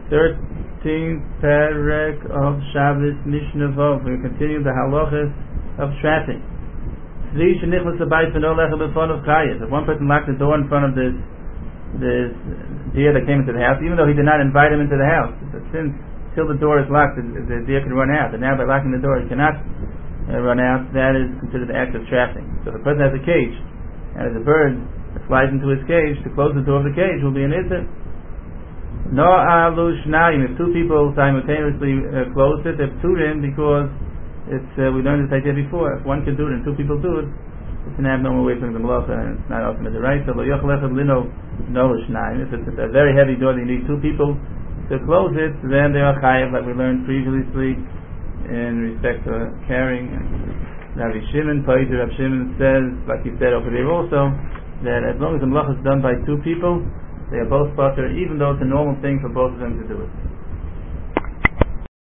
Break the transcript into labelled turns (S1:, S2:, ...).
S1: 13th Perek of Shabbos Mishnah Vov. We continue the halachas of trapping. If one person locked the door in front of this deer that came into the house, even though he did not invite him into the house, since till the door is locked, the deer can run out, and now by locking the door he cannot run out, that is considered an act of trapping. So if a person has a cage, and as a bird flies into his cage, to close the door of the cage will be an issur. No alu shnayim, if two people simultaneously close it, they're pturim, because it's we learned this idea before. If one can do it and two people do it, it's an abnormal way from the malacha, and it's not ultimate right. So if it's a very heavy door, you need two people to close it, then they are chayav, like we learned previously in respect to carrying. Rabbi Shimon says, like he said over there also, that as long as the malacha is done by two people, they are both patur, even though it's a normal thing for both of them to do it.